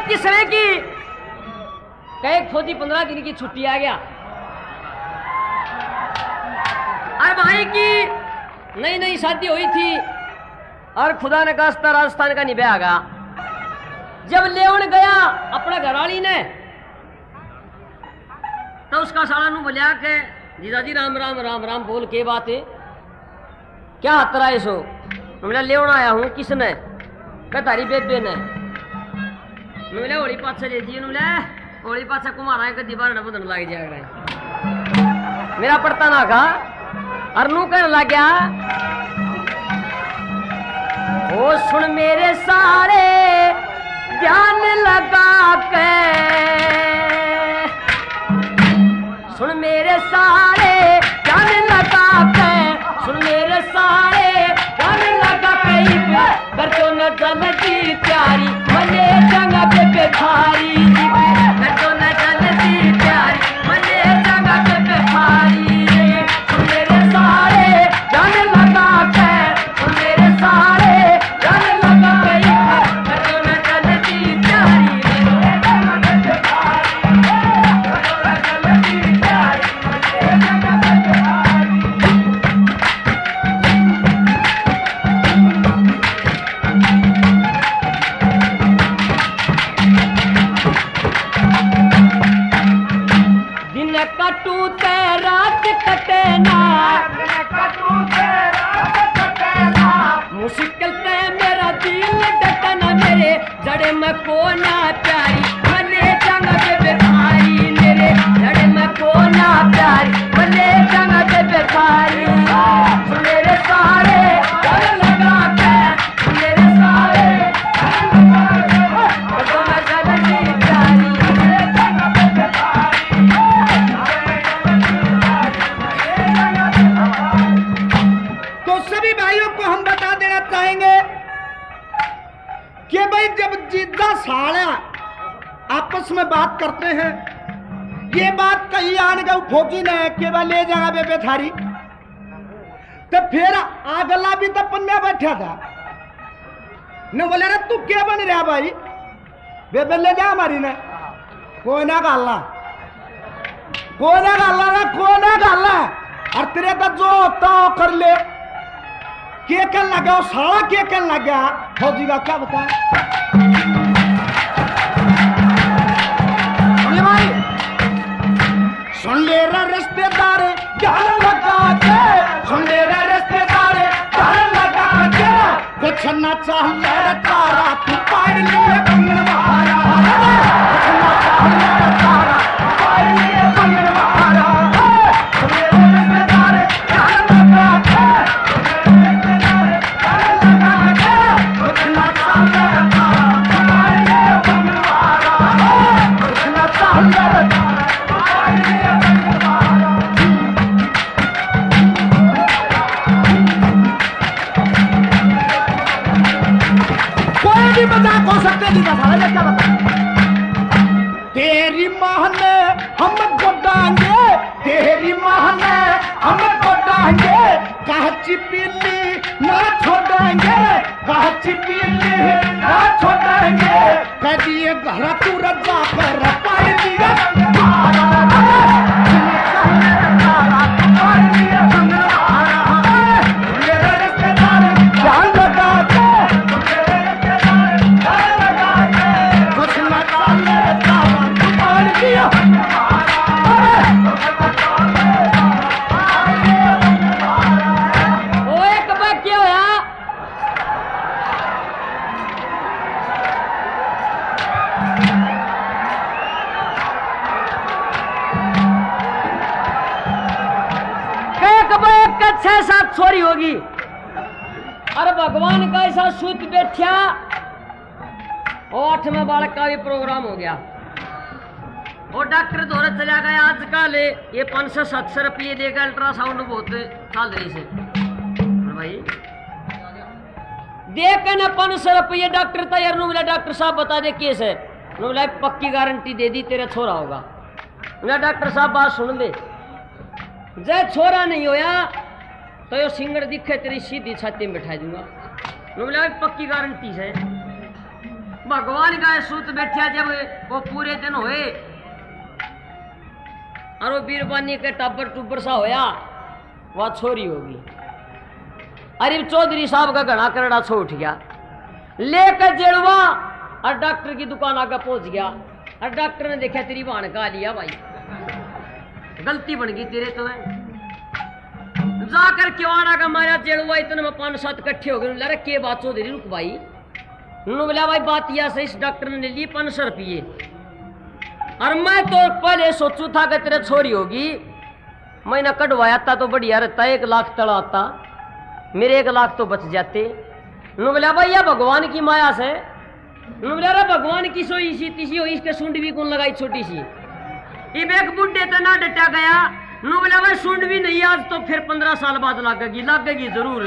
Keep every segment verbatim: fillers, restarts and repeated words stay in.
बात किस समय की? कहे फौजी पंद्रह दिन की छुट्टी आ गया और भाई की नई नई शादी हुई थी और खुदा ने कहा राजस्थान का निभा गया। जब लेवन गया अपना घरवाली ने तो उसका साला नु बोलिया के जीजाजी राम राम राम राम बोल के बात है क्या हतरा है सो? मैं लेवन आया हूं किसने? कह तारी बेबे ने। मैं होली पाछे ले जी ले होली पाछे कुमारा के दीवार बदन लग जाएगा। मेरा पड़ता ना का अरनू कहने लग गया ओ सुन मेरे सारे ध्यान लगा के, सुन मेरे सारे ध्यान लगा के, सुन मेरे सारे ध्यान लगा के कर तो न जलती प्यारी मने जंगा पे पे भारी कर तो न जलती प्यारी मने जंगा पे पे भारी। सुन मेरे सारे ध्यान लगा के, सुन मेरे सारे ध्यान लगा के कर तो न जलती प्यारी मने जंगा पे पे भारी कर तो न जलती प्यारी मने जंगा पे पे भारी। दिन कटू ते रात कटे ना, मुश्किल ते मेरा दिल डटना मेरे जड़े में कोना प्यारी मने जंग पे भारी मेरे जड़े में कोना प्यारी मने जंग पे भारी। मेरे सारे डर लगा के, मेरे सारे डर लगा के तो मैं जलती प्यारी मेरे जंग पे भारी। तो सभी भाइयों को हम बता देना चाहेंगे कि भाई जब जिद्दा साला आपस में बात करते हैं, ये बात कही आन गऊ फौजी ने कि भाई ले जाएगा बेबे थारी, तो फिर आगला भी तो पन्ना बैठा था न बोले रे तू क्या बन रहा भाई बेबे ले जा हमारी ने कोई ना गाला कोई ना गाला ना कोई ना गाला और तेरे तो जो होता हो कर ले। के कल लगा साला के कल लगा फौजी का क्या बता भाई सुन ले रे रिश्तेदार ध्यान लगा के, सुन ले रे रिश्तेदार ध्यान लगा के कुछ न चाहिए रे तारा तू पाड़ लिए बंगरवारा कुछ न चाहिए रे तारा तू पाड़ लिए बंगरवारा। सुन ले रे रिश्तेदार ध्यान लगा के, मजाक हो सकते नहीं था साला क्या बता। तेरी माँ ने हम गोदांगे, तेरी माँ ने हम गोदांगे कहा चिपीली ना छोड़ेंगे, कहा चिपीली ना छोड़ेंगे कह दिए घर तू रजा कर पाड़ दिया छह सात छोरी होगी। अरे भगवान का ऐसा सूत बैठा और आठवें बालक का भी प्रोग्राम हो गया और डॉक्टर दौरे चला गया। आजकल ये पाँच सौ सात सौ रुपये देगा अल्ट्रासाउंड बहुत चल रही से भाई देख के ना पाँच सौ रुपये डॉक्टर तैयार नु मिला। डॉक्टर साहब बता दे केस है नु मिला पक्की गारंटी दे दी तेरा छोरा होगा। मिला डॉक्टर साहब बात सुन ले जय छोरा नहीं होया तो यो सिंगर दिखे तेरी सीधी छाती में बैठा दूंगा। नु मिला पक्की गारंटी से भगवान का सूत बैठा जब वो पूरे दिन होए और वो बीरबानी के टाबर टूबर सा होया वह छोरी होगी। अरे चौधरी साहब का घना करड़ा छो उठ गया लेकर जेड़वा और डॉक्टर की दुकान आगे पहुंच गया और डॉक्टर ने देखा तेरी बहन का लिया भाई गलती बन गई तेरे तो जाकर क्यों आना का मारा जेड़वा इतने में पांच सात इकट्ठे हो गए लड़ा के बात चौधरी रुक भाई उन्होंने बोला भाई बात यह सही इस डॉक्टर ने ली पांच सौ रुपये और मैं तो पहले सोचू था कि तेरे छोरी होगी मैंने कटवाया था तो बढ़िया रहता एक लाख तड़ा आता मेरे एक लाख तो बच जाते। उन्होंने बोला भाई यह भगवान की माया से उन्होंने बोला अरे भगवान की सोई सी तीसी हो इसके सूंड भी कौन लगाई छोटी सी इब एक बुढ़े तो ना डटा गया नु बोला भाई सूंड भी नहीं आज तो फिर पंद्रह साल बाद लगेगी लगेगी जरूर।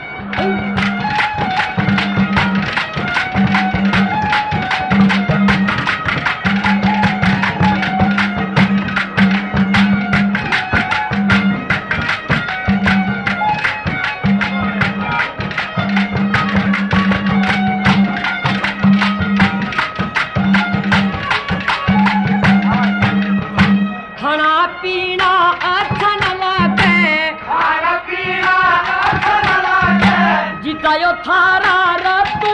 थारा रतू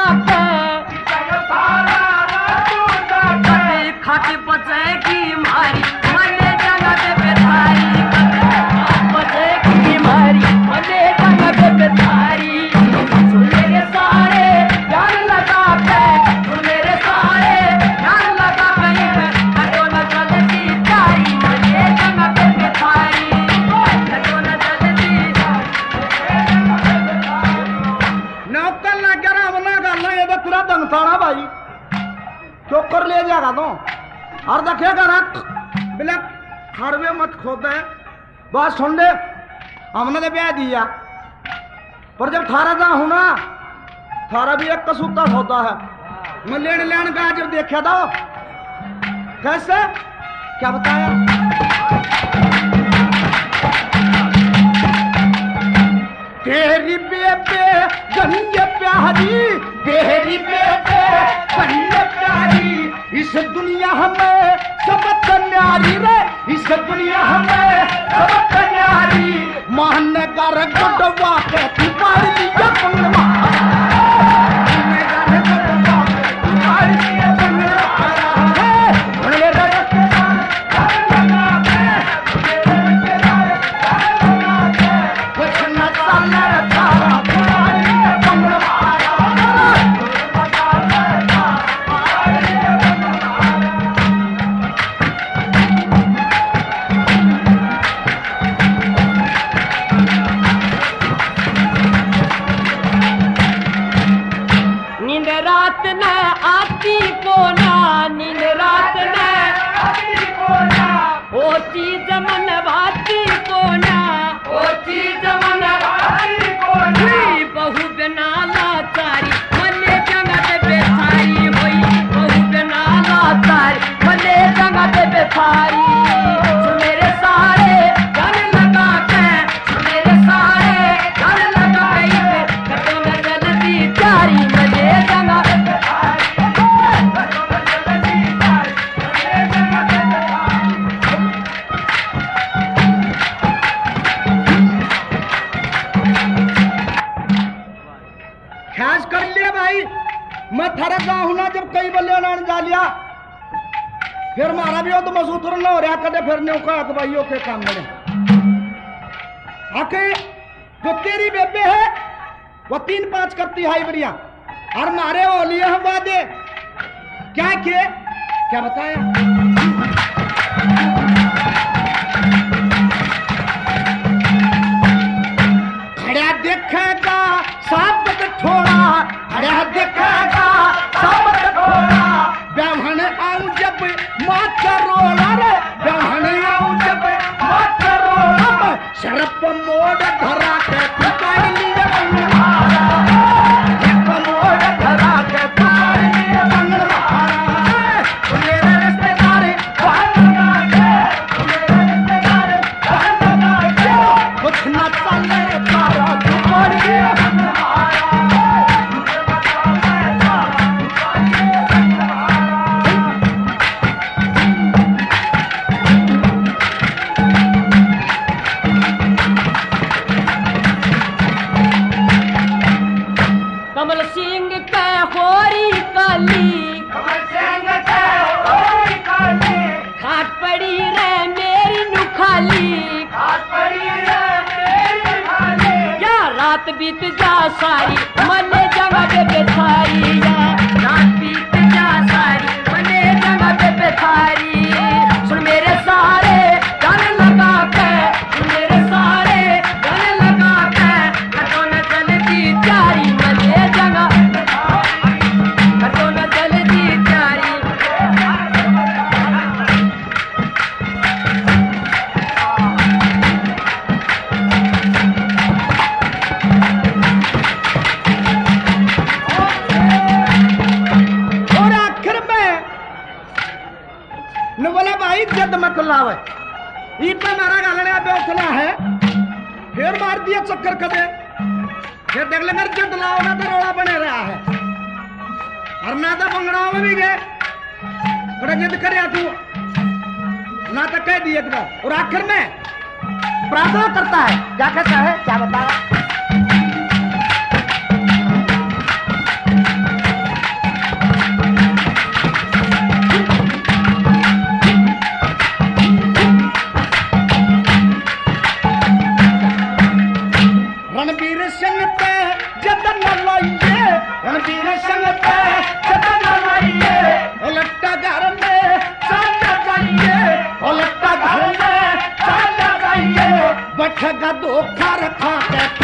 खट बचेगी मारी मने जगह पे बेधारी बचेगी मारी मने जगह पे बेधारी मेरे सारे जान लगा के मेरे सारे जान लगा कहीं पे कटो न चलती तारी मने जगह पे बेधारी कटो न चलती नौकर ना करा बना करना ये तो पूरा दंगसाना भाई चोकर ले जाएगा तो और देखेगा रख बिना खड़वे मत खोद है बस सुन ले हमने तो ब्याह दिया पर जब थारा जा हूं ना थारा भी एक कसूता होता है मैं लेन लेन का जब देखा था कैसे क्या बताया तेरी बेबे गन्ने प्यारी तेरी बेबे गन्ने प्यारी इस दुनिया हमें सबक न्यारी रे इस दुनिया हमें सबक न्यारी मान कर गुडवा के तुम्हारी लिया पंगवा फिर मारा भी हो तो मसूतर ना हो रहा कदे फिर नौका भाइयों के काम में आके जो तेरी बेबे है वो तीन पांच करती हाई बढ़िया और मारे वो लिए हम वादे क्या किए क्या बताया खड़ा देखेगा साबत थोड़ा खड़ा देखेगा साबत थोड़ा ब्राह्मण आऊं जब माता रोला रे ब्राह्मण आऊं जब माता रोला शरप मोड़ धरा के पुकार लिया बंगला शरप मोड़ धरा के पुकार लिया बंगला मेरे रिश्तेदार बंगला के मेरे रिश्तेदार बंगला के कुछ न चले तारा झुमर लिया बंगला रात बीत जा सारी मने जगह बेबे थारी रात बीत जा सारी मने जगह बेबे थारी सुन मेरे सारे गाने लगा के सुन मेरे सारे गाने लगा के कटो न जल्दी प्यारी मने जगह कटो न जल्दी प्यारी न बोले भाई जद मत लावे ई पे मारा गालने पे उठना है फिर मार दिया चक्कर कदे फिर देख लेंगे जद लाओ ना तो रोड़ा बने रहा है और ना तो बंगड़ाओ में भी गए बड़ा जिद करे तू ना तो कह दिए इतना और आखिर में प्रार्थना करता है क्या कहता है क्या बताया रणबीर सिंह पे जतन लाइए रणबीर सिंह पे जतन लाइए ओ लट्टा घर में साला जाइए ओ लट्टा घर में साला जाइए बैठेगा धोखा रखा के